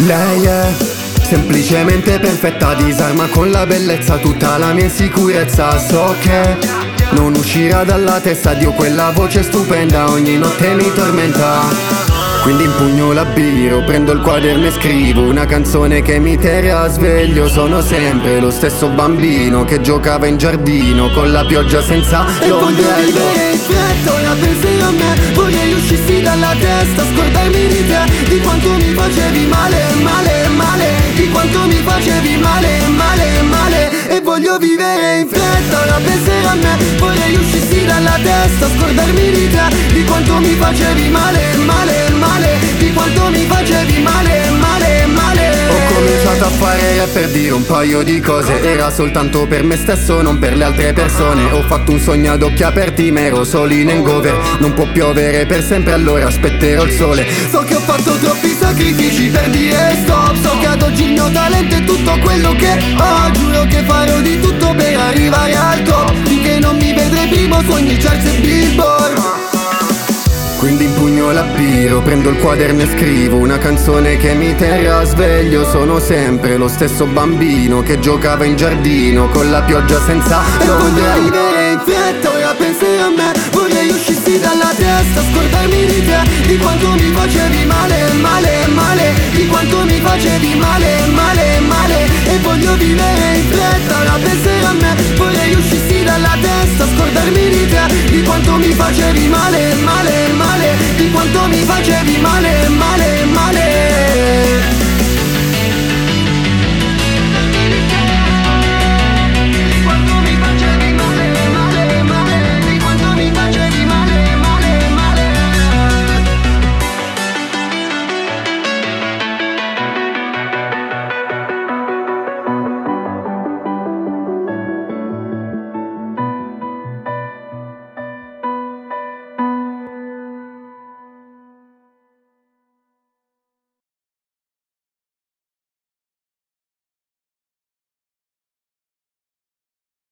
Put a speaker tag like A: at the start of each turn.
A: Lei è semplicemente perfetta, disarma con la bellezza tutta la mia insicurezza. So che non uscirà dalla testa, Dio, quella voce stupenda ogni notte mi tormenta. Quindi impugno la biro, prendo il quaderno e scrivo una canzone che mi terrà sveglio. Sono sempre lo stesso bambino che giocava in giardino con la pioggia senza l'ombrello.
B: Voglio vivere in fretta, ora pensi a me, vorrei uscissi dalla testa, scordarmi di te, di quanto mi facevi male, male, male, di quanto mi facevi male, male, male. E voglio vivere in fretta, ora pensi a me, vorrei uscissi dalla testa, scordarmi di te, di quanto mi facevi male, male, male, di quanto mi facevi male, male, male.
A: Ho cominciato a fare rap per dire un paio di cose, era soltanto per me stesso, non per le altre persone. Ho fatto un sogno ad occhi aperti, ma ero solo in hangover. Non può piovere per sempre, allora aspetterò il sole.
B: So che ho fatto troppi sacrifici per dire stop, so che ad oggi il mio talento è tutto quello che ho. Giuro che farò di tutto per arrivare al top, finché non mi vedrei primo su ogni charts e billboard.
A: Quindi impugno la biro, prendo il quaderno e scrivo una canzone che mi terrà sveglio. Sono sempre lo stesso bambino che giocava in giardino con la pioggia senza
B: Voglio vivere in fretta, ora pensi a me, vorrei uscissi dalla testa, scordarmi di te, di quanto mi facevi male, male, male, di quanto mi facevi male, male, male. E voglio vivere in fretta, ora pensi a me, vorrei uscissi dalla testa, scordarmi di te, di quanto mi facevi male, male, male.